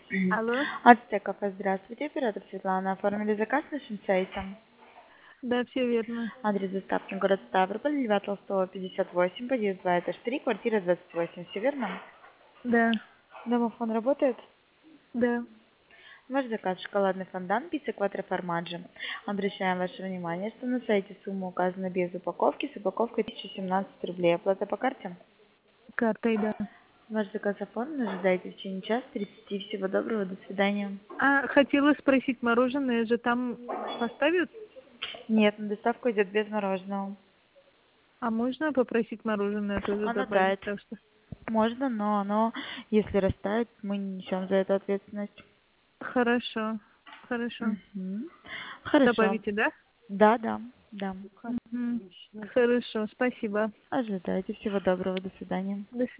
Алло, Ацтек кафе, здравствуйте, оператор Светлана. Оформили заказ на нашем сайте. да, все верно. Адрес доставки город Ставрополь, Льва Толстого, 58, подъезд 2, этаж 3, квартира 28. Все верно? Да, Домофон работает? да. Ваш заказ шоколадный фондан, пицца кватро-формаджо. Обращаем ваше внимание, что на сайте сумма указана без упаковки, с упаковкой 1017 рублей. Оплата по карте? Картой, да. Ваш заказ оформлен, ожидайте в течение часа 30. Всего доброго, до свидания. А, хотела спросить, мороженое же там поставят? Нет, на доставку идет без мороженого. А можно попросить мороженое тоже Оно добавить, тает. так что? Можно, но оно, если растает, мы не несем за это ответственность. Хорошо, хорошо. Мгм. Хорошо. Добавите, да? Да, да, да. Мгм. Хорошо, спасибо. Ожидайте. Всего доброго. До свидания. До свидания.